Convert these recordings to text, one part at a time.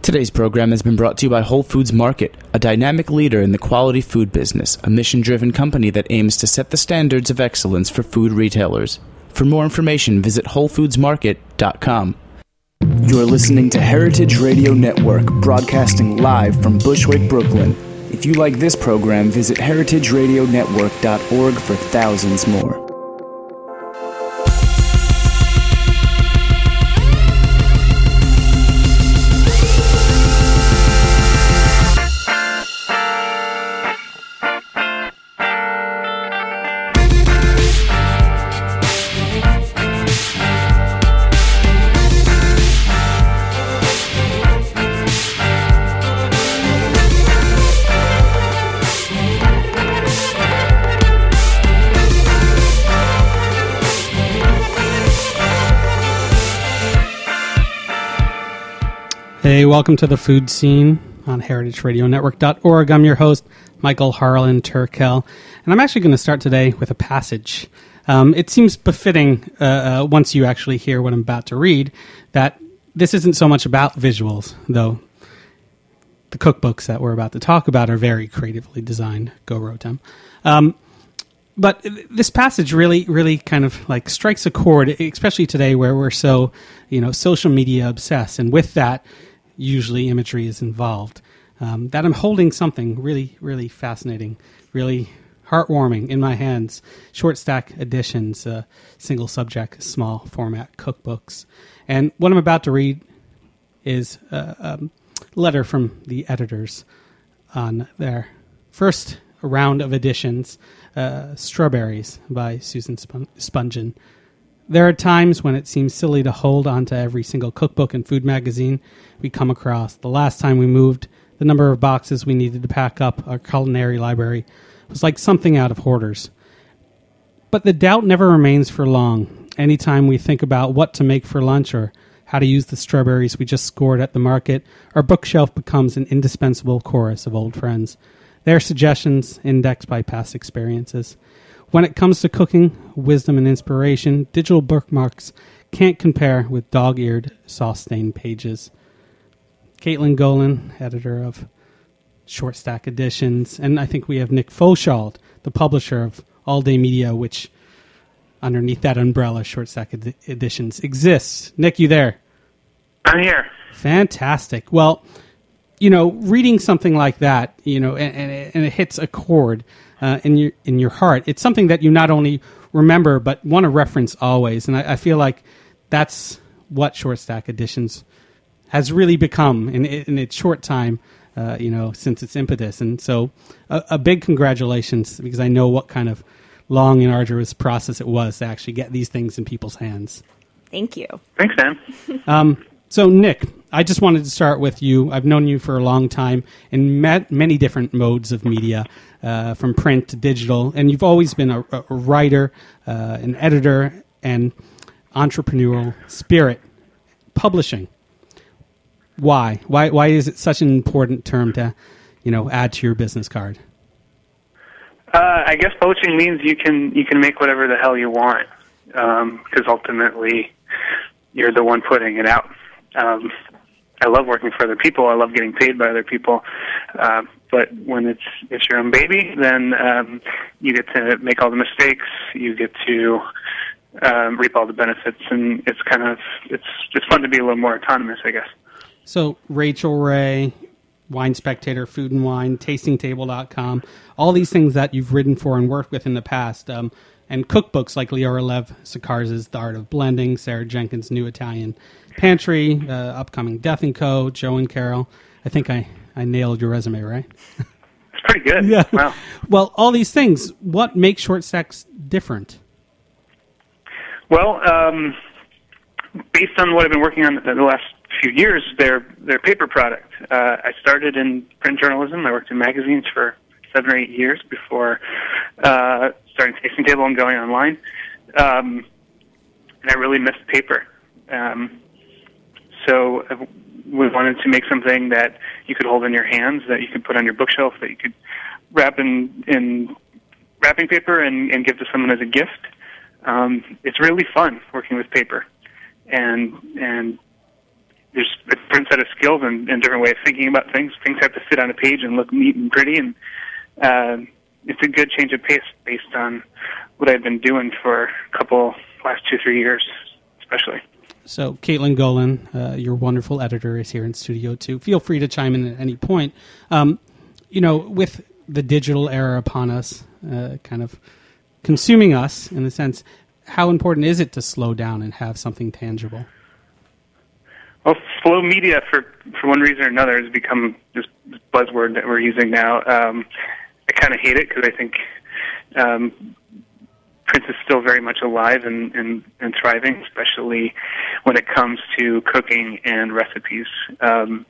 Today's program has been brought to you by Whole Foods Market, a dynamic leader in the quality food business, a mission-driven company that aims to set the standards of excellence for food retailers. For more information, visit WholeFoodsMarket.com. You're listening to Heritage Radio Network, broadcasting live from Bushwick, Brooklyn. If you like this program, visit heritageradionetwork.org for thousands more. Hey, welcome to the Food Scene on heritageradionetwork.org. I'm your host, Michael Harlan Turkel, and I'm actually going to start today with a passage. It seems befitting, once you actually hear what I'm about to read, that this isn't so much about visuals, though the cookbooks that we're about to talk about are very creatively designed. Go Rotem. But this passage really kind of like strikes a chord, especially today where we're so, social media obsessed, and with that, usually imagery is involved. That I'm holding something really, really fascinating, really heartwarming in my hands. Short stack editions, single subject, small format cookbooks. And what I'm about to read is a letter from the editors on their first round of editions, Strawberries by Susan Spungen. There are times when it seems silly to hold on to every single cookbook and food magazine we come across. The last time we moved, the number of boxes we needed to pack up our culinary library was like something out of Hoarders. But the doubt never remains for long. Anytime we think about what to make for lunch or how to use the strawberries we just scored at the market, our bookshelf becomes an indispensable chorus of old friends. Their suggestions indexed by past experiences. When it comes to cooking, wisdom, and inspiration, digital bookmarks can't compare with dog-eared, sauce-stained pages. Caitlin Golan, editor of Short Stack Editions, and I think we have Nick Fauchald, the publisher of All Day Media, which underneath that umbrella, Short Stack Editions, exists. Nick, you there? I'm here. Fantastic. Well, reading something like that, and it hits a chord in your heart. It's something that you not only remember but want to reference always. And I feel like that's what Short Stack Editions has really become in its short time, since its impetus. And so, a big congratulations, because I know what kind of long and arduous process it was to actually get these things in people's hands. Thank you. Thanks, Dan. So, Nick, I just wanted to start with you. I've known you for a long time in many different modes of media, from print to digital, and you've always been a writer, an editor, and entrepreneurial spirit. Publishing. Why? Why is it such an important term to, add to your business card? I guess publishing means you can make whatever the hell you want, because ultimately you're the one putting it out. I love working for other people. I love getting paid by other people. But when it's your own baby, then you get to make all the mistakes. You get to reap all the benefits, and it's fun to be a little more autonomous, I guess. So Rachel Ray, Wine Spectator, Food and Wine, TastingTable.com, all these things that you've written for and worked with in the past, and cookbooks like Leora Lev Sakarz's The Art of Blending, Sarah Jenkins' New Italian Pantry, upcoming Death & Co., Joe and Carol. I think I nailed your resume, right? It's pretty good. Yeah. Wow. Well, all these things, what makes Short Stacks different? Well, based on what I've been working on the last few years, they're paper product. I started in print journalism. I worked in magazines for 7 or 8 years before starting Tasting Table and going online. And I really missed paper. So we wanted to make something that you could hold in your hands, that you could put on your bookshelf, that you could wrap in wrapping paper and give to someone as a gift. It's really fun working with paper. And there's a different set of skills and different way of thinking about things. Things have to fit on a page and look neat and pretty, and it's a good change of pace based on what I've been doing for a last 2-3 years, especially. So, Caitlin Golan, your wonderful editor, is here in studio too. Feel free to chime in at any point. With the digital era upon us, kind of consuming us in the sense, how important is it to slow down and have something tangible? Well, slow media, for one reason or another, has become this buzzword that we're using now. I kind of hate it because I think print is still very much alive and thriving, especially when it comes to cooking and recipes. I'm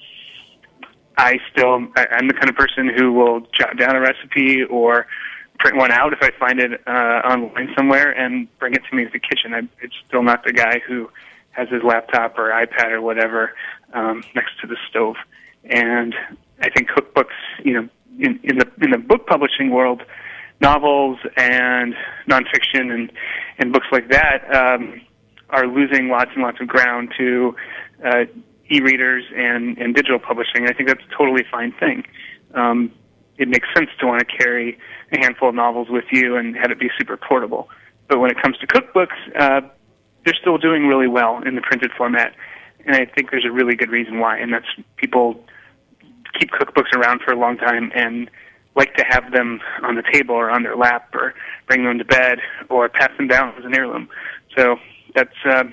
the kind of person who will jot down a recipe or print one out if I find it online somewhere and bring it to me to the kitchen. It's still not the guy who has his laptop or iPad or whatever next to the stove. And I think cookbooks, in the book publishing world, novels and nonfiction and books like that are losing lots and lots of ground to e-readers and digital publishing. I think that's a totally fine thing. It makes sense to want to carry a handful of novels with you and have it be super portable. But when it comes to cookbooks, they're still doing really well in the printed format. And I think there's a really good reason why, and that's people keep cookbooks around for a long time and like to have them on the table or on their lap or bring them to bed or pass them down as an heirloom. So that's kind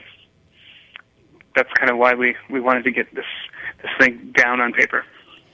of why we wanted to get this thing down on paper.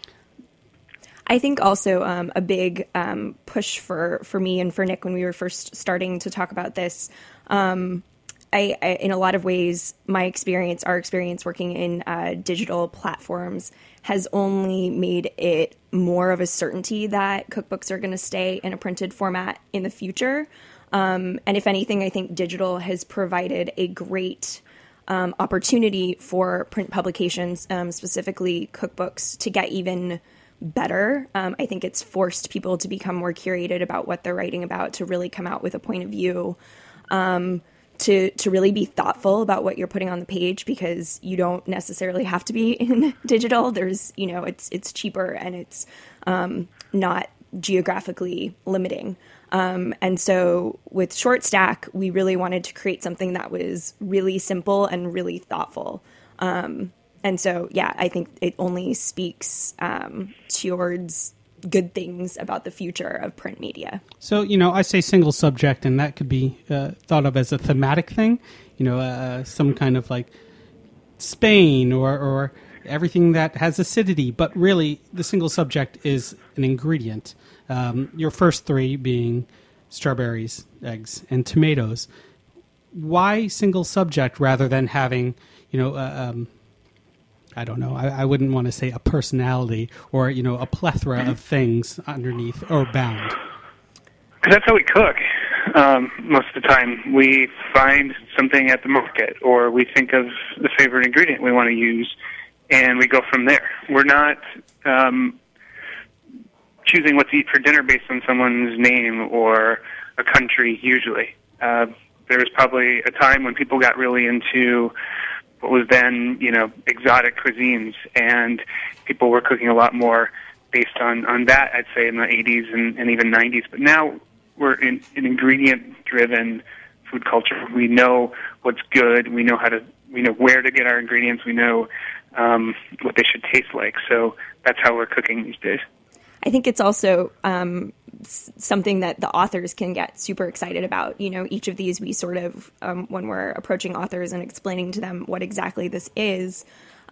I think also a big push for me and for Nick when we were first starting to talk about this, I in a lot of ways, our experience working in digital platforms has only made it more of a certainty that cookbooks are going to stay in a printed format in the future. And if anything, I think digital has provided a great opportunity for print publications, specifically cookbooks, to get even better. I think it's forced people to become more curated about what they're writing about, to really come out with a point of view, to really be thoughtful about what you're putting on the page, because you don't necessarily have to be in digital. There's, it's cheaper and it's not geographically limiting. And so with Short Stack, we really wanted to create something that was really simple and really thoughtful. And so, yeah, I think it only speaks towards good things about the future of print media. So, I say single subject, and that could be thought of as a thematic thing, some kind of like Spain or everything that has acidity. But really, the single subject is an ingredient. Your first three being strawberries, eggs, and tomatoes. Why single subject rather than having, I don't know. I wouldn't want to say a personality or, a plethora of things underneath or bound. Because that's how we cook. Most of the time, we find something at the market, or we think of the favorite ingredient we want to use, and we go from there. We're not choosing what to eat for dinner based on someone's name or a country, usually. There was probably a time when people got really into what was then, exotic cuisines, and people were cooking a lot more based on that, I'd say, in the 80s and even 90s. But now we're in an ingredient-driven food culture. We know what's good. We know where to get our ingredients. We know what they should taste like. So that's how we're cooking these days. I think it's also something that the authors can get super excited about. Each of these, we sort of, when we're approaching authors and explaining to them what exactly this is,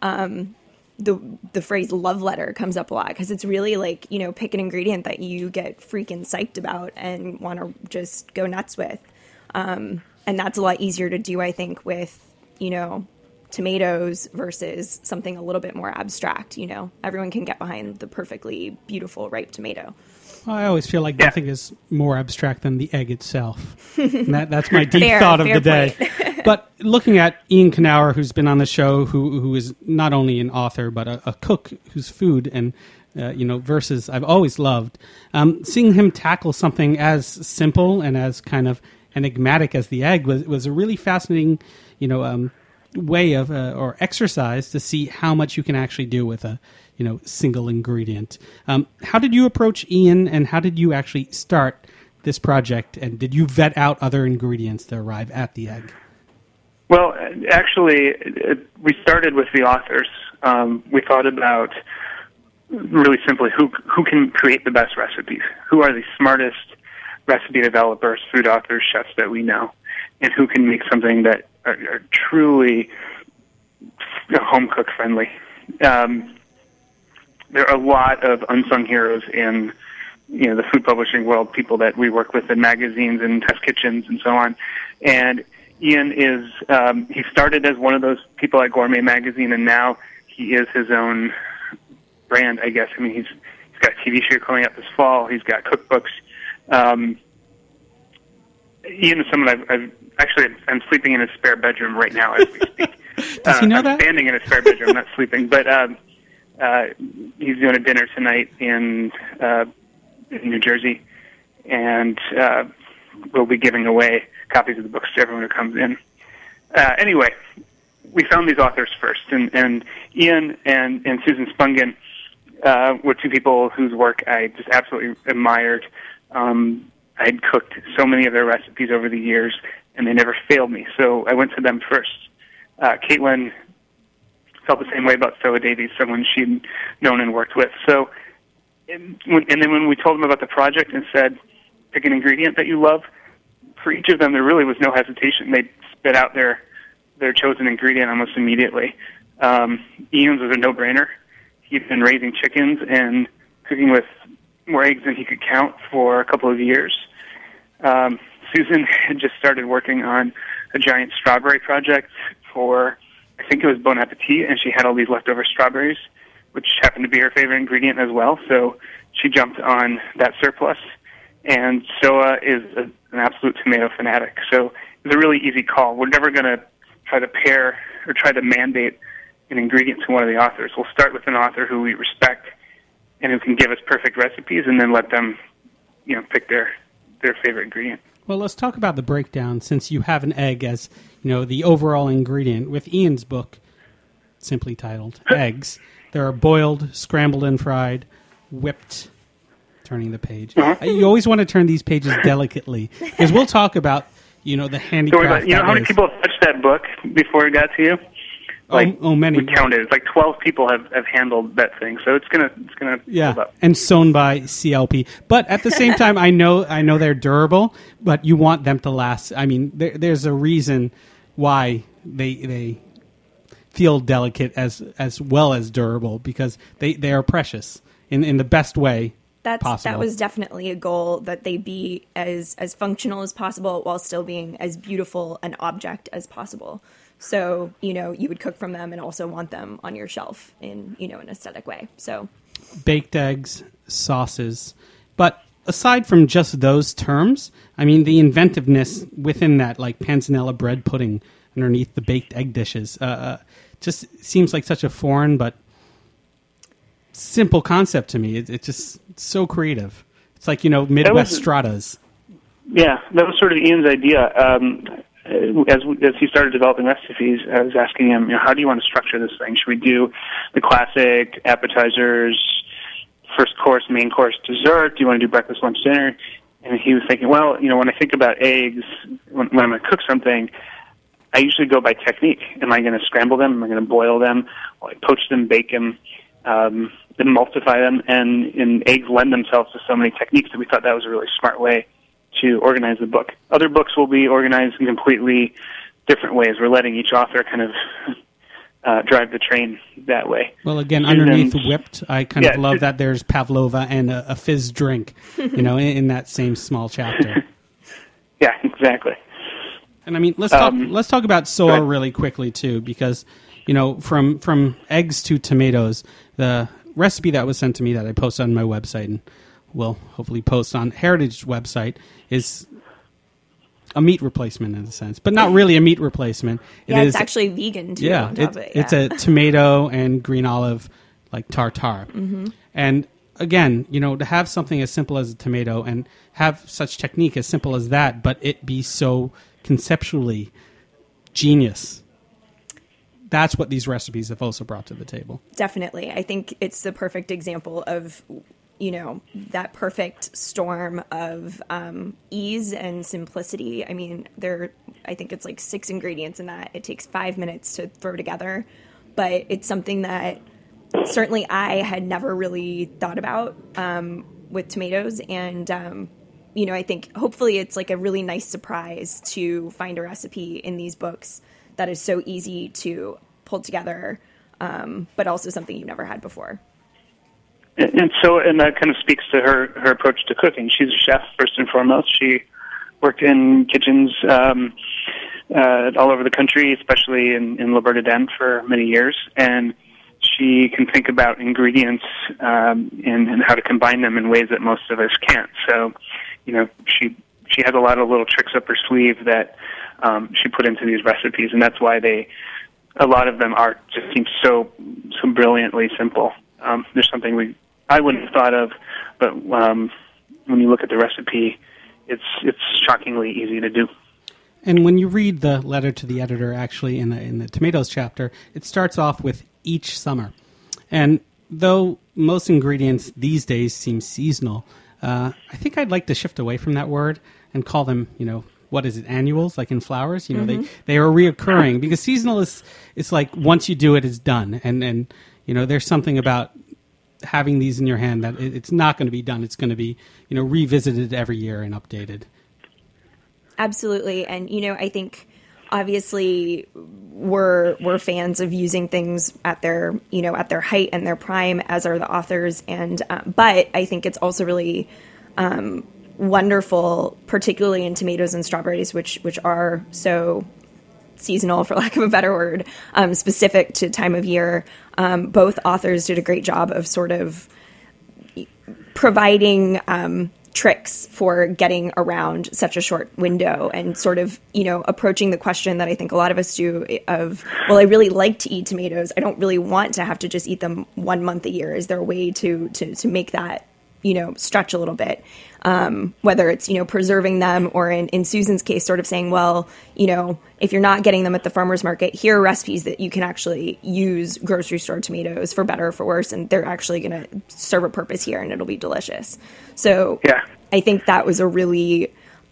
the phrase love letter comes up a lot, because it's really like, pick an ingredient that you get freaking psyched about and want to just go nuts with. And that's a lot easier to do, I think, with, tomatoes versus something a little bit more abstract. Everyone can get behind the perfectly beautiful ripe tomato. I always feel like nothing is more abstract than the egg itself. That's my deep thought of the day. But looking at Ian Knauer, who's been on the show, who is not only an author but a cook whose food and verses I've always loved, seeing him tackle something as simple and as kind of enigmatic as the egg was a really fascinating way of or exercise to see how much you can actually do with a single ingredient. How did you approach Ian, and how did you actually start this project? And did you vet out other ingredients to arrive at the egg? Well, actually, we started with the authors. We thought about really simply who can create the best recipes, who are the smartest recipe developers, food authors, chefs that we know, and who can make something that are truly home cook friendly. There are a lot of unsung heroes in the food publishing world, people that we work with in magazines and test kitchens and so on. And Ian is he started as one of those people at Gourmet Magazine, and now he is his own brand, I guess. I mean, he's got a TV show coming up this fall. He's got cookbooks. Ian is someone I'm sleeping in his spare bedroom right now as we speak. Does he know that? I'm standing in his spare bedroom, not sleeping. But he's doing a dinner tonight in New Jersey, and we'll be giving away copies of the books to everyone who comes in. Anyway, we found these authors first, and Ian and Susan Spungen were two people whose work I just absolutely admired. I'd cooked so many of their recipes over the years, and they never failed me, so I went to them first. Caitlin felt the same way about Stella Davies, someone she'd known and worked with. So, and then when we told them about the project and said, pick an ingredient that you love, for each of them there really was no hesitation. They spit out their chosen ingredient almost immediately. Ian's was a no-brainer. He'd been raising chickens and cooking with more eggs than he could count for a couple of years. Susan had just started working on a giant strawberry project for, I think it was Bon Appetit, and she had all these leftover strawberries, which happened to be her favorite ingredient as well, so she jumped on that surplus. And Soa is an absolute tomato fanatic, so it was a really easy call. We're never going to try to pair or try to mandate an ingredient to one of the authors. We'll start with an author who we respect and who can give us perfect recipes, and then let them, pick their favorite ingredient. Well, let's talk about the breakdown, since you have an egg as, the overall ingredient. With Ian's book, simply titled Eggs, there are boiled, scrambled and fried, whipped, turning the page. You always want to turn these pages delicately, because we'll talk about, the handicraft. How many people have touched that book before it got to you? Many. We counted. It's like 12 people have handled that thing, so it's gonna hold up. And sewn by CLP. But at the same time, I know they're durable, but you want them to last. I mean, there's a reason why they feel delicate as well as durable, because they are precious in the best way possible. That was definitely a goal, that they be as functional as possible while still being as beautiful an object as possible. So, you would cook from them and also want them on your shelf in, an aesthetic way. So, baked eggs, sauces. But aside from just those terms, I mean, the inventiveness within that, like panzanella bread pudding underneath the baked egg dishes, just seems like such a foreign but simple concept to me. It's just so creative. It's like, Midwest stratas. Yeah, that was sort of Ian's idea. As he started developing recipes, I was asking him, how do you want to structure this thing? Should we do the classic appetizers, first course, main course, dessert? Do you want to do breakfast, lunch, dinner? And he was thinking, well, when I think about eggs, when I'm going to cook something, I usually go by technique. Am I going to scramble them? Am I going to boil them? Will I poach them, bake them, emulsify them? And eggs lend themselves to so many techniques that we thought that was a really smart way to organize the book. Other books will be organized in completely different ways. We're letting each author kind of drive the train that way. Well, again, underneath whipped, I kind of love that there's Pavlova and a fizz drink, in that same small chapter. Yeah, exactly. And I mean, let's talk about Soa really quickly too, because from eggs to tomatoes, the recipe that was sent to me that I posted on my website and will hopefully post on Heritage website is a meat replacement in a sense, but not really a meat replacement. It's actually vegan too. Yeah, it's a tomato and green olive like tartare. Mm-hmm. And again, to have something as simple as a tomato and have such technique as simple as that, but it be so conceptually genius. that's what these recipes have also brought to the table. Definitely. I think it's the perfect example of, that perfect storm of ease and simplicity. I mean, I think it's like 6 ingredients in that. It takes 5 minutes to throw together, but it's something that certainly I had never really thought about with tomatoes. And, I think hopefully it's like a really nice surprise to find a recipe in these books that is so easy to pull together, but also something you've never had before. And that kind of speaks to her approach to cooking. She's a chef, first and foremost. She worked in kitchens all over the country, especially in La Bernardin for many years. And she can think about ingredients and how to combine them in ways that most of us can't. So, she has a lot of little tricks up her sleeve that she put into these recipes, and that's why a lot of them just seem so brilliantly simple. There's something I wouldn't have thought of, but when you look at the recipe, it's shockingly easy to do. And when you read the letter to the editor, actually in the tomatoes chapter, it starts off with each summer. And though most ingredients these days seem seasonal, I think I'd like to shift away from that word and call them, what is it, annuals, like in flowers? They are reoccurring, because seasonal is like once you do it, it's done. And there's something about having these in your hand that it's not going to be done. It's going to be, revisited every year and updated. Absolutely. And, I think obviously we're fans of using things at their height and their prime, as are the authors. And, but I think it's also really, wonderful, particularly in tomatoes and strawberries, which are so seasonal, for lack of a better word, specific to time of year. Both authors did a great job of sort of providing tricks for getting around such a short window, and sort of, approaching the question that I think a lot of us do of, well, I really like to eat tomatoes. I don't really want to have to just eat them 1 month a year. Is there a way to make that, stretch a little bit? Whether it's, preserving them, or in Susan's case, sort of saying, well, if you're not getting them at the farmer's market, here are recipes that you can actually use grocery store tomatoes for better or for worse, and they're actually going to serve a purpose here, and it'll be delicious. So yeah. I think that was a really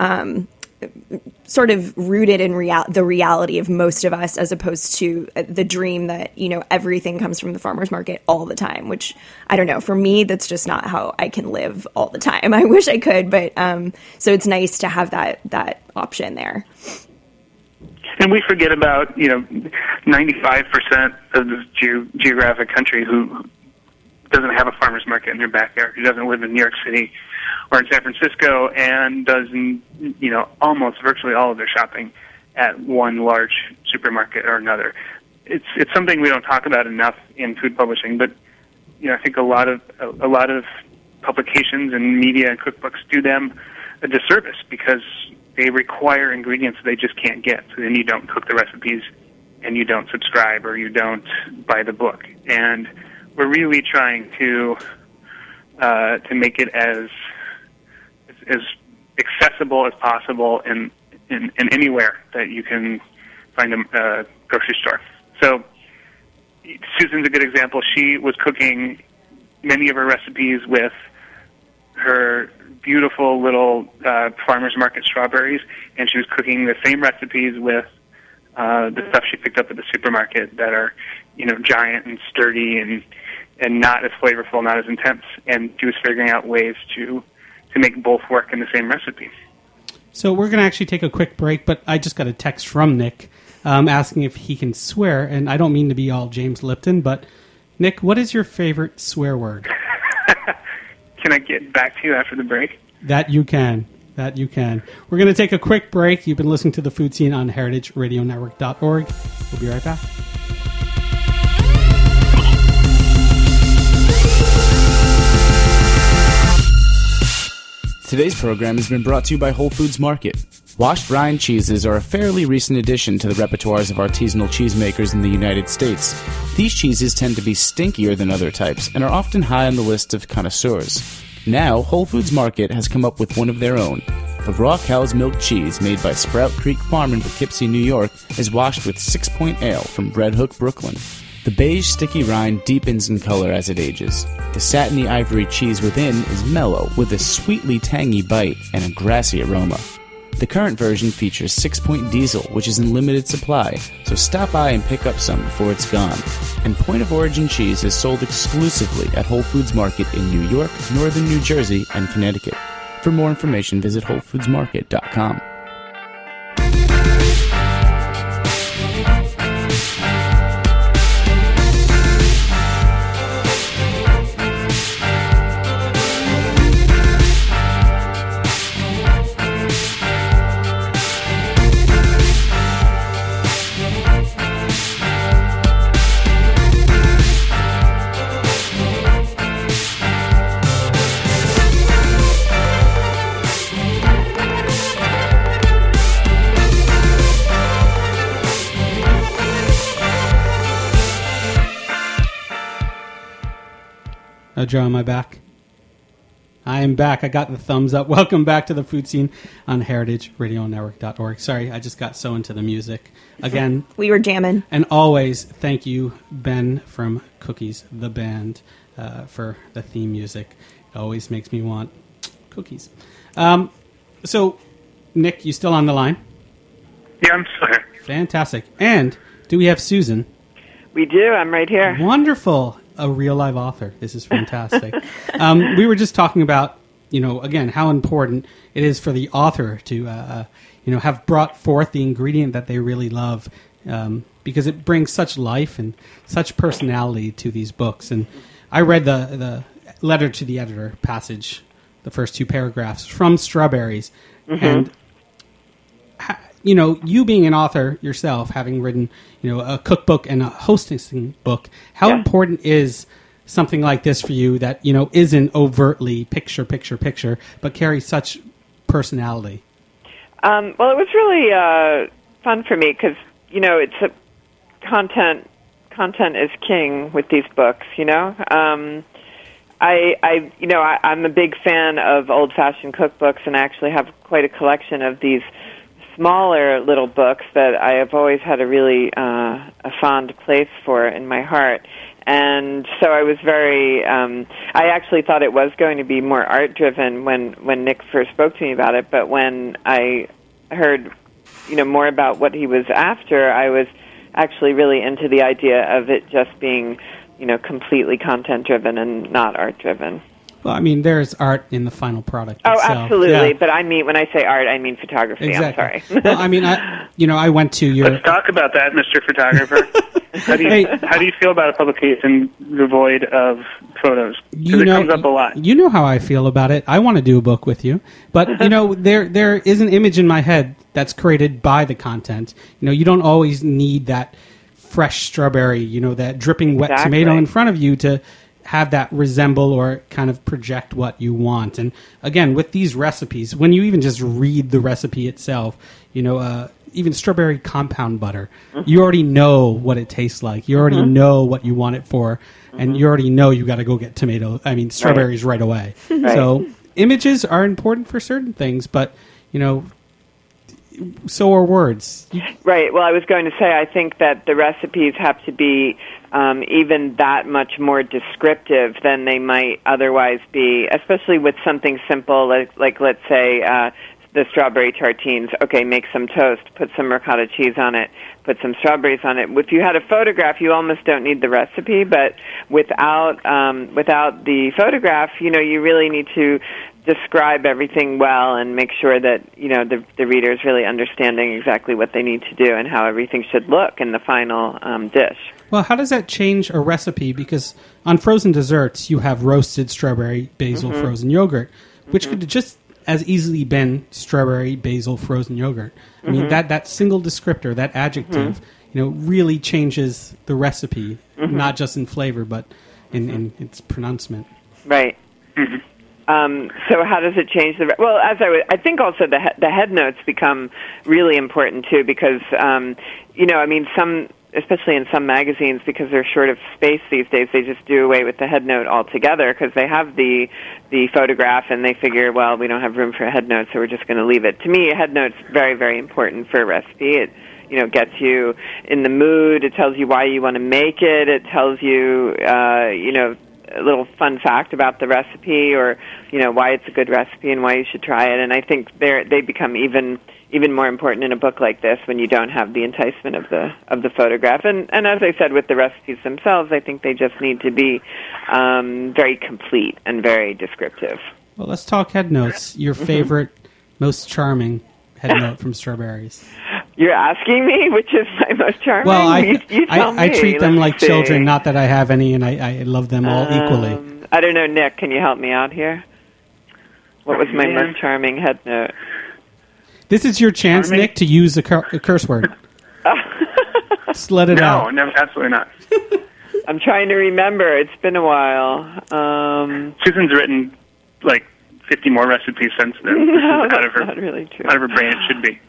sort of rooted in the reality of most of us, as opposed to the dream that, everything comes from the farmer's market all the time, which, I don't know, for me, that's just not how I can live all the time. I wish I could, but so it's nice to have that option there. And we forget about, 95% of the geographic country who doesn't have a farmer's market in their backyard, who doesn't live in New York City or in San Francisco, and does, almost virtually all of their shopping at one large supermarket or another. It's something we don't talk about enough in food publishing, but I think a lot of publications and media and cookbooks do them a disservice, because they require ingredients they just can't get. So then you don't cook the recipes, and you don't subscribe, or you don't buy the book. And we're really trying to make it as accessible as possible in anywhere that you can find a grocery store. So Susan's a good example. She was cooking many of her recipes with her beautiful little farmer's market strawberries, and she was cooking the same recipes with the stuff she picked up at the supermarket that are, giant and sturdy and not as flavorful, not as intense. And she was figuring out ways to make both work in the same recipe. So we're going to actually take a quick break, but I just got a text from Nick asking if he can swear, and I don't mean to be all James Lipton, but Nick, what is your favorite swear word? Can I get back to you after the break? That you can. We're going to take a quick break. You've been listening to The Food Scene on heritageradionetwork.org. We'll be right back. Today's program has been brought to you by Whole Foods Market. Washed rind cheeses are a fairly recent addition to the repertoires of artisanal cheesemakers in the United States. These cheeses tend to be stinkier than other types and are often high on the list of connoisseurs. Now, Whole Foods Market has come up with one of their own, The raw cow's milk cheese made by Sprout Creek Farm in Poughkeepsie, New York, is washed with 6 Point Ale from Red Hook, Brooklyn. The beige, sticky rind deepens in color as it ages. The satiny ivory cheese within is mellow, with a sweetly tangy bite and a grassy aroma. The current version features 6 Point Diesel, which is in limited supply, so stop by and pick up some before it's gone. And Point of Origin cheese is sold exclusively at Whole Foods Market in New York, Northern New Jersey, and Connecticut. For more information, visit WholeFoodsMarket.com. Joe, am I back? I am back. I got the thumbs up. Welcome back to the Food Scene on heritageradionetwork.org. Sorry, I just got so into the music. Again, we were jamming. And always, thank you, Ben from Cookies, the band, for the theme music. It always makes me want cookies. So, Nick, you still on the line? Yeah, I'm still here. Fantastic. And do we have Susan? We do. I'm right here. Wonderful. A real live author. This is fantastic. We were just talking about, again, how important it is for the author to, have brought forth the ingredient that they really love, because it brings such life and such personality to these books. And I read the letter to the editor passage, the first 2 paragraphs from Strawberries, and you being an author yourself, having written, a cookbook and a hostessing book, how important is something like this for you that, isn't overtly picture, but carries such personality? Well, it was really fun for me because, it's content is king with these books, I'm a big fan of old-fashioned cookbooks, and I actually have quite a collection of these smaller little books that I have always had a really a fond place for in my heart. And so I was very, I actually thought it was going to be more art-driven when Nick first spoke to me about it, but when I heard, more about what he was after, I was actually really into the idea of it just being, completely content-driven and not art-driven. Well, I mean, there's art in the final product itself. Oh, absolutely. Yeah. But I mean, when I say art, I mean photography. Exactly. I'm sorry. Well, I mean, I went to your... Let's talk about that, Mr. Photographer. How do you feel about a publication devoid of photos? Because it comes up a lot. You know how I feel about it. I want to do a book with you. But, there is an image in my head that's created by the content. You don't always need that fresh strawberry, that dripping wet tomato in front of you to have that resemble or kind of project what you want. And again, with these recipes, when you even just read the recipe itself, even strawberry compound butter, you already know what it tastes like. You already know what you want it for, and you already know you got to go get strawberries right away. Right. So images are important for certain things, but, so are words. Right. Well, I was going to say, I think that the recipes have to be even that much more descriptive than they might otherwise be, especially with something simple like let's say, the strawberry tartines. Okay, make some toast, put some ricotta cheese on it, put some strawberries on it. If you had a photograph, you almost don't need the recipe, but without the photograph, you really need to describe everything well and make sure that the reader is really understanding exactly what they need to do and how everything should look in the final dish. Well, how does that change a recipe? Because on frozen desserts, you have roasted strawberry basil frozen yogurt, which could just as easily been strawberry basil frozen yogurt. I mean, that single descriptor, that adjective, really changes the recipe, not just in flavor, but in its pronouncement. Right. So how does it change the? Well, I think also the head notes become really important too, because especially in some magazines, because they're short of space these days, they just do away with the headnote altogether because they have the photograph and they figure, well, we don't have room for a headnote, so we're just going to leave it. To me, a headnote's very, very important for a recipe. It gets you in the mood. It tells you why you want to make it. It tells you, a little fun fact about the recipe, or why it's a good recipe and why you should try it. And I think they become even more important in a book like this when you don't have the enticement of the photograph. And as I said, with the recipes themselves, I think they just need to be very complete and very descriptive. Well, let's talk head notes. Your favorite, most charming head note from Strawberries. You're asking me which is my most charming? Well, you tell me. I treat them like children, not that I have any, and I love them all equally. I don't know, Nick, can you help me out here? What was my most charming head note? This is your chance, Nick, to use a curse word. Just let it out. No, absolutely not. I'm trying to remember. It's been a while. Susan's written like 50 more recipes since then. No, out of her, not really true. Out of her brain, it should be.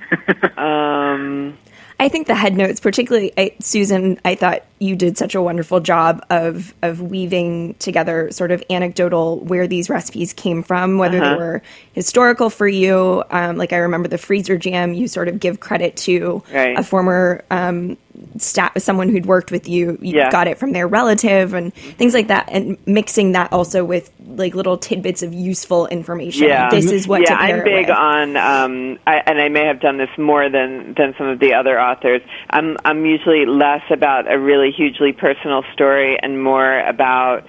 I think the head notes, particularly Susan, I thought you did such a wonderful job of weaving together sort of anecdotal where these recipes came from, whether they were historical for you. Like I remember the freezer jam, you sort of give credit to a former someone who'd worked with you. You got it from their relative and things like that, and mixing that also with like little tidbits of useful information. Yeah, this is what. Yeah, I'm big on, and I may have done this more than some of the other authors. I'm usually less about a really hugely personal story and more about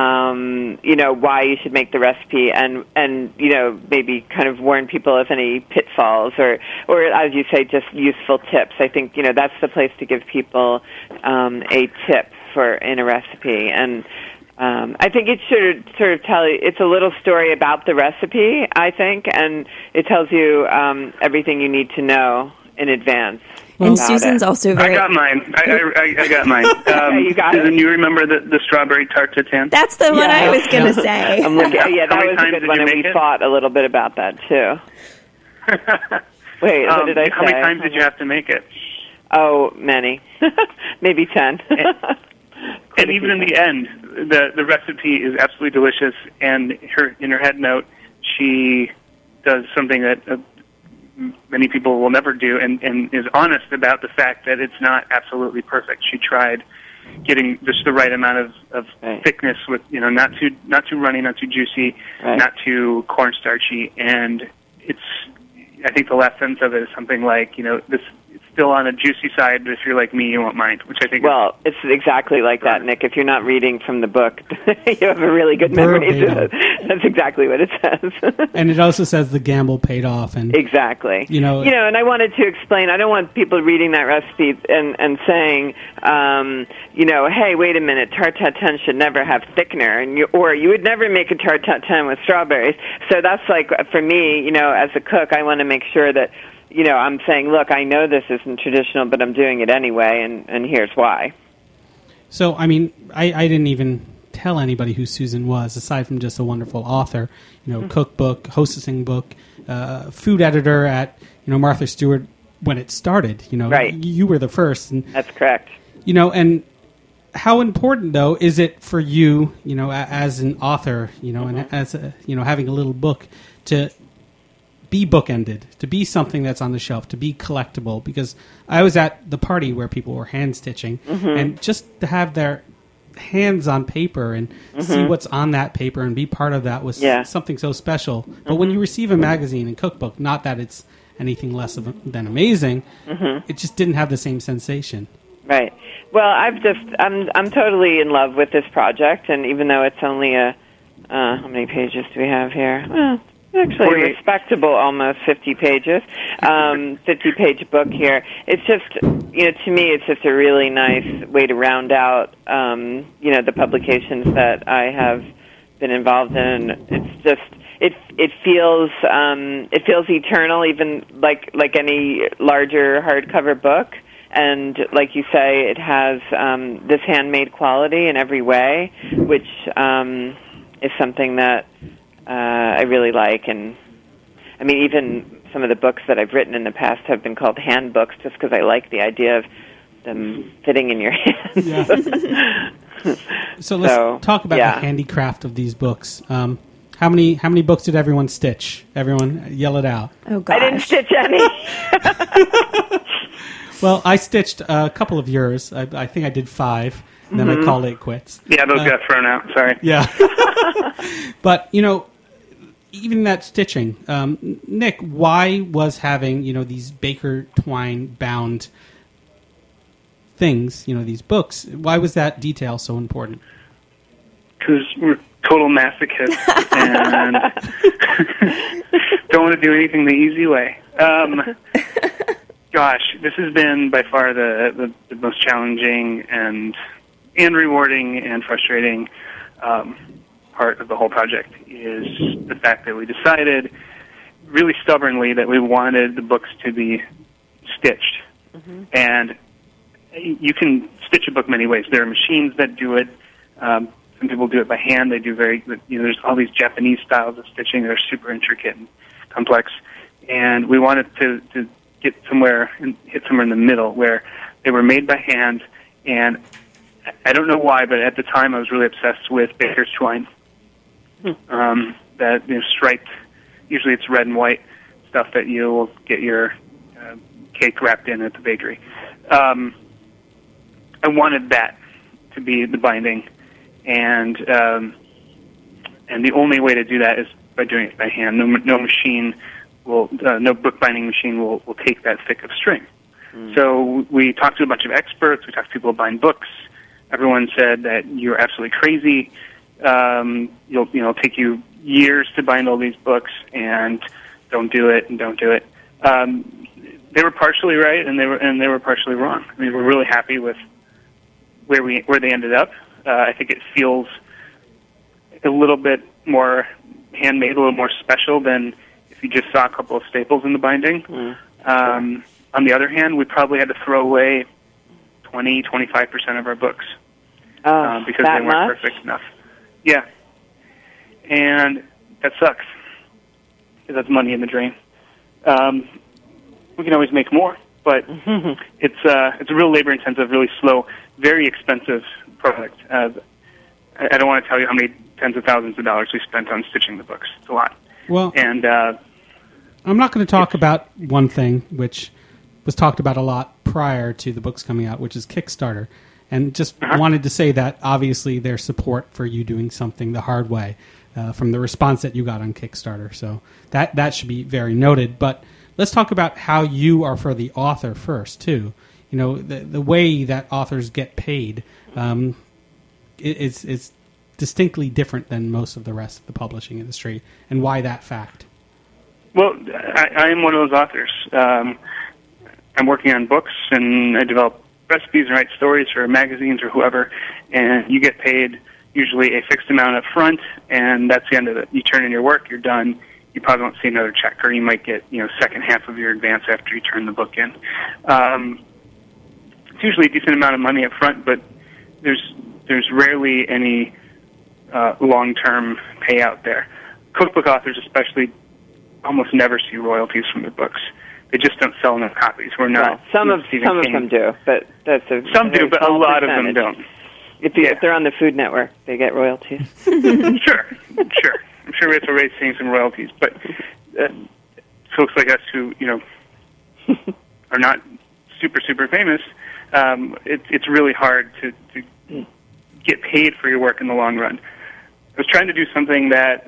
why you should make the recipe and maybe kind of warn people of any pitfalls or as you say, just useful tips. I think that's the place to give people a tip in a recipe. And I think it should sort of tell you, it's a little story about the recipe, I think, and it tells you everything you need to know in advance. And Susan's also very... I got mine. I got mine. You got Susan, it? you remember the strawberry tart tatin? That's the one I was going to say. I'm looking, that was a good one, and we thought a little bit about that, too. Wait, what did I say? How many times did you have to make it? Oh, many. Maybe 10. And even in the end, the recipe is absolutely delicious, and in her head note, she does something that many people will never do, and is honest about the fact that it's not absolutely perfect. She tried getting just the right amount of thickness with, not too runny, not too juicy, not too cornstarchy, and I think the last sentence of it is something like, this it's still on a juicy side, but if you're like me, you won't mind, which I think it's exactly like that, Nick. If you're not reading from the book, you have a really good memory. That's exactly what it says. And it also says the gamble paid off. And exactly. And I wanted to explain, I don't want people reading that recipe and saying, hey, wait a minute, tarte tatin should never have thickener, or you would never make a tarte tatin with strawberries. So that's like, for me, as a cook, I want to make sure that I'm saying, look, I know this isn't traditional, but I'm doing it anyway, and here's why. So, I mean, I didn't even tell anybody who Susan was, aside from just a wonderful author, cookbook, hostessing book, food editor at, Martha Stewart when it started. Right. You were the first. And, that's correct. And how important, though, is it for you, as an author, and as having a little book to be bookended, to be something that's on the shelf, to be collectible? Because I was at the party where people were hand stitching, and just to have their hands on paper and see what's on that paper and be part of that was something so special. But when you receive a magazine and cookbook, not that it's anything less than amazing, it just didn't have the same sensation. Right. Well, I'm totally in love with this project, and even though it's only how many pages do we have here? Well, actually, a respectable, almost 50 pages, 50-page book here. It's just, to me, it's just a really nice way to round out, the publications that I have been involved in. It's just, it feels eternal, even like any larger hardcover book. And like you say, it has this handmade quality in every way, which is something that I really like. And I mean, even some of the books that I've written in the past have been called handbooks, just because I like the idea of them fitting in your hands. Yeah. So let's talk about the handicraft of these books. How many books did everyone stitch? Everyone yell it out. Oh, gosh. I didn't stitch any. Well, I stitched a couple of yours. I think I did 5, and then I called it quits. Yeah, those got thrown out. Sorry. Yeah. But, even that stitching, Nick, why was having, these Baker twine bound things, these books, why was that detail so important? Because we're total masochists and don't want to do anything the easy way. Gosh, this has been by far the most challenging and rewarding and frustrating part of the whole project is the fact that we decided really stubbornly that we wanted the books to be stitched. Mm-hmm. And you can stitch a book many ways. There are machines that do it. Some people do it by hand. They do there's all these Japanese styles of stitching that are super intricate and complex. And we wanted to get somewhere and hit somewhere in the middle where they were made by hand. And I don't know why, but at the time I was really obsessed with Baker's twine. That striped, usually it's red and white stuff that you'll get your cake wrapped in at the bakery. I wanted that to be the binding, and the only way to do that is by doing it by hand. No machine will, no bookbinding machine will take that thick of string. So we talked to a bunch of experts. We talked to people who bind books. Everyone said that you're absolutely crazy. It'll take you years to bind all these books, and don't do it. They were partially right, and they were partially wrong. I mean, we're really happy with where they ended up. I think it feels a little bit more handmade, a little more special than if you just saw a couple of staples in the binding. On the other hand, we probably had to throw away 20-25% of our books because they weren't perfect enough. Yeah, and that sucks because that's money in the drain. We can always make more, but it's a real labor-intensive, really slow, very expensive product. I don't want to tell you how many tens of thousands of dollars we spent on stitching the books. It's a lot. Well, and I'm not going to talk about one thing which was talked about a lot prior to the books coming out, which is Kickstarter. And just wanted to say that, obviously, there's support for you doing something the hard way from the response that you got on Kickstarter. So that should be very noted. But let's talk about how you are for the author first, too. The way that authors get paid is distinctly different than most of the rest of the publishing industry. And why that fact? Well, I am one of those authors. I'm working on books, and I develop recipes and write stories for magazines or whoever, and you get paid usually a fixed amount up front, and that's the end of it. You turn in your work, you're done. You probably won't see another check, or you might get second half of your advance after you turn the book in. It's usually a decent amount of money up front, but there's rarely any long-term payout there. Cookbook authors especially almost never see royalties from their books. They just don't sell enough copies. We're not. Well, some of them do, but that's some do, but a lot of them don't. If they're on the Food Network, they get royalties. Sure. I'm sure we have to raise seeing some royalties, but folks like us who are not super famous, it's really hard to get paid for your work in the long run. I was trying to do something that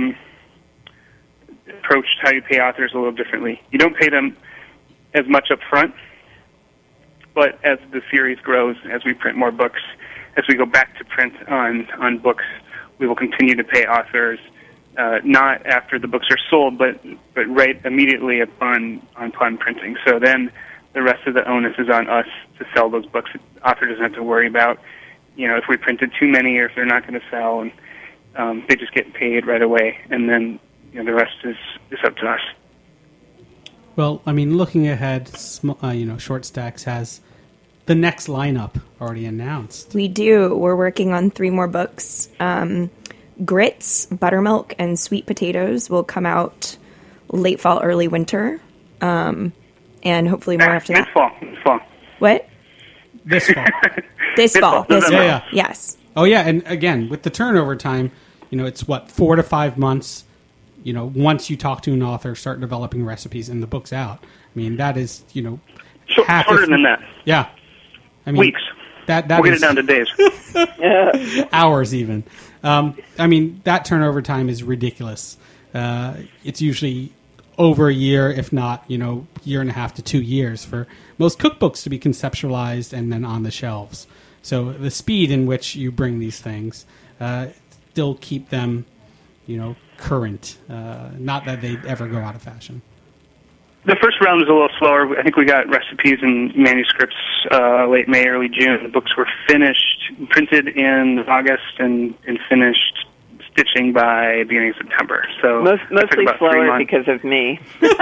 approached how you pay authors a little differently. You don't pay them as much up front, but as the series grows, as we print more books, as we go back to print on books, we will continue to pay authors not after the books are sold, but right immediately upon printing. So then the rest of the onus is on us to sell those books. The author doesn't have to worry about if we printed too many or if they're not going to sell, and they just get paid right away, and then the rest is up to us. Well, I mean, looking ahead, Short Stacks has the next lineup already announced. We do. We're working on 3 more books. Grits, Buttermilk, and Sweet Potatoes will come out late fall, early winter, and hopefully more after that. Mid-fall. What? This fall. This fall. Yeah. Yes. Oh, yeah, and again, with the turnover time, it's 4 to 5 months, once you talk to an author, start developing recipes, and the book's out. I mean, that is, shorter than that. Yeah. I mean, weeks. That we'll is, get it down to days. hours even. I mean, that turnover time is ridiculous. It's usually over a year, if not, year and a half to 2 years for most cookbooks to be conceptualized and then on the shelves. So the speed in which you bring these things still keep them, current. Not that they ever go out of fashion. The first round was a little slower. I think we got recipes and manuscripts late May, early June. The books were finished, printed in August, and finished stitching by beginning of September. So mostly slower because of me.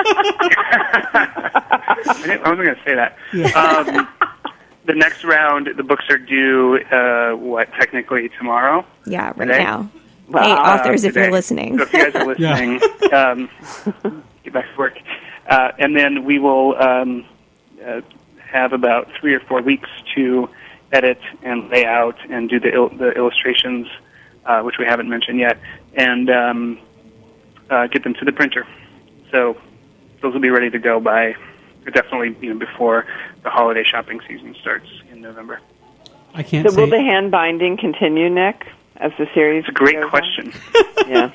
I wasn't going to say that. Yeah. The next round, the books are due, technically tomorrow? Yeah, right today? now. Wow. Hey, authors, if you're listening. So if you guys are listening, get back to work. And then we will have about 3 or 4 weeks to edit and lay out and do the illustrations, which we haven't mentioned yet, and get them to the printer. So those will be ready to go by definitely before the holiday shopping season starts in November. I can't. So will the hand binding continue, Nick, as the series? It's a great question. Yeah,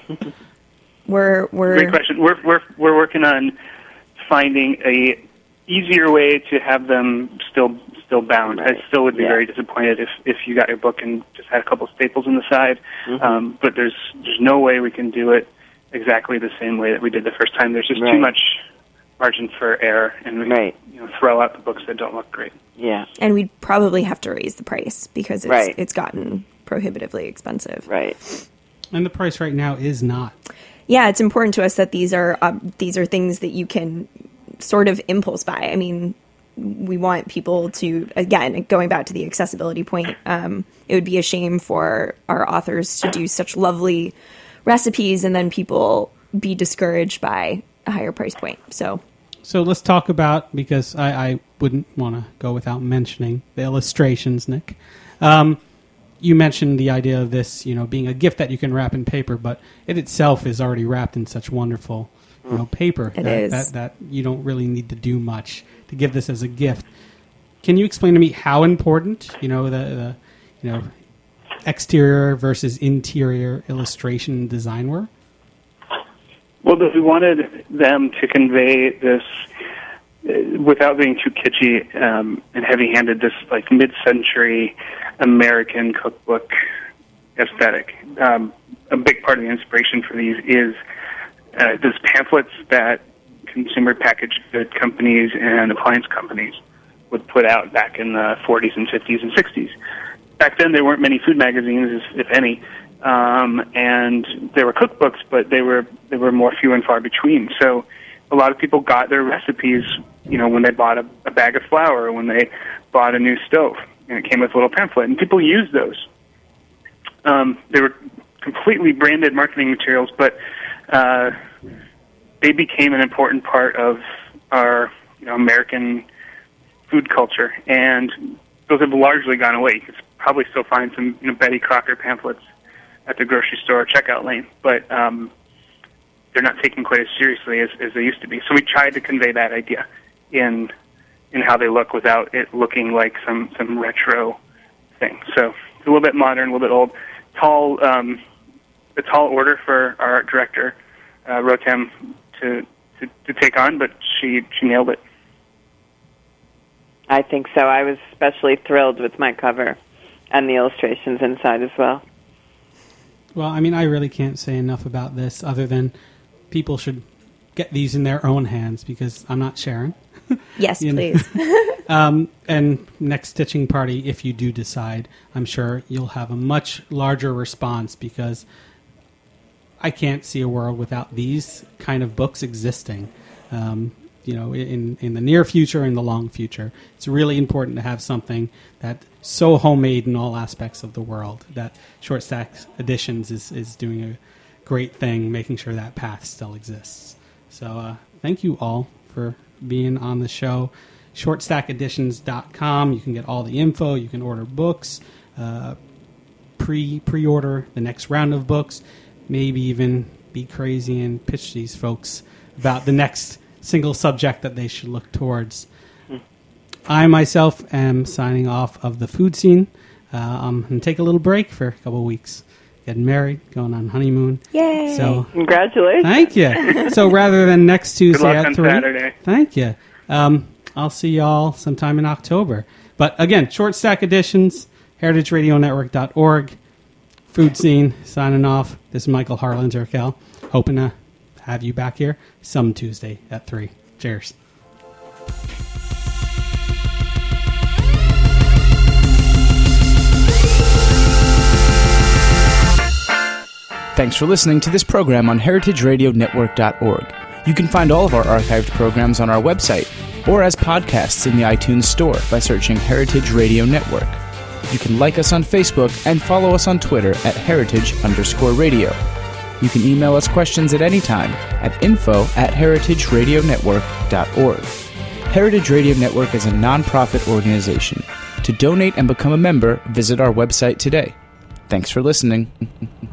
great question. We're working on finding a easier way to have them still bound. Right. I still would be very disappointed if you got your book and just had a couple staples in the side. Mm-hmm. But there's no way we can do it exactly the same way that we did the first time. There's just too much margin for error, and we throw out the books that don't look great. Yeah, and we'd probably have to raise the price because it's gotten prohibitively expensive. Right, and the price right now is not. Yeah, it's important to us that these are things that you can sort of impulse buy. I mean, we want people to, again, going back to the accessibility point, it would be a shame for our authors to do such lovely recipes and then people be discouraged by a higher price point. So let's talk about, because I wouldn't want to go without mentioning the illustrations, Nick. You mentioned the idea of this, being a gift that you can wrap in paper, but it itself is already wrapped in such wonderful, paper that you don't really need to do much to give this as a gift. Can you explain to me how important, the exterior versus interior illustration and design were? Well, we wanted them to convey this, without being too kitschy and heavy-handed, this like mid-century American cookbook aesthetic. A big part of the inspiration for these is those pamphlets that consumer packaged good companies and appliance companies would put out back in the 40s and 50s and 60s. Back then, there weren't many food magazines, if any, and there were cookbooks, but they were more few and far between. So a lot of people got their recipes, when they bought a bag of flour or when they bought a new stove, and it came with a little pamphlet, and people used those. They were completely branded marketing materials, but they became an important part of our American food culture, and those have largely gone away. You can probably still find some Betty Crocker pamphlets at the grocery store checkout lane, but they're not taken quite as seriously as they used to be. So we tried to convey that idea in how they look without it looking like some retro thing. So it's a little bit modern, a little bit old. A tall order for our art director, Rotem, to take on, but she nailed it. I think so. I was especially thrilled with my cover and the illustrations inside as well. Well, I mean, I really can't say enough about this other than people should get these in their own hands because I'm not sharing. Yes, please. And next stitching party, if you do decide, I'm sure you'll have a much larger response because I can't see a world without these kind of books existing. In the near future and the long future. It's really important to have something that's so homemade in all aspects of the world that Short Stack Editions is doing a great thing, making sure that path still exists. So thank you all for being on the show, shortstackeditions.com. You can get all the info. You can order books, pre-order the next round of books, maybe even be crazy and pitch these folks about the next single subject that they should look towards. I myself am signing off of the food scene. I'm going to take a little break for a couple of weeks. Getting married, going on honeymoon. Yay! So congratulations. Thank you. So rather than next Tuesday Good luck at on 3, Saturday. Thank you. I'll see y'all sometime in October. But again, Short Stack Editions, heritageradionetwork.org, Food Scene, signing off. This is Michael Harlan Turkel. Hoping to have you back here some Tuesday at 3. Cheers. Thanks for listening to this program on heritageradionetwork.org. You can find all of our archived programs on our website or as podcasts in the iTunes Store by searching Heritage Radio Network. You can like us on Facebook and follow us on Twitter at @heritage_radio. You can email us questions at any time at info@heritageradionetwork.org. Heritage Radio Network is a non-profit organization. To donate and become a member, visit our website today. Thanks for listening.